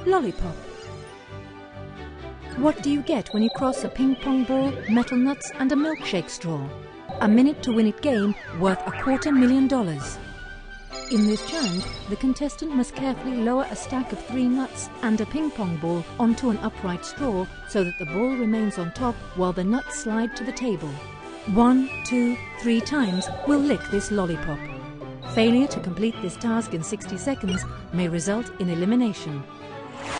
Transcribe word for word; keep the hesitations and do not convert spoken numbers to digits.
Lollipop. What do you get when you cross a ping pong ball, metal nuts and a milkshake straw? A minute to win it game worth a quarter million dollars. In this challenge, the contestant must carefully lower a stack of three nuts and a ping pong ball onto an upright straw so that the ball remains on top while the nuts slide to the table. One, two, three times will lick this lollipop. Failure to complete this task in sixty seconds may result in elimination.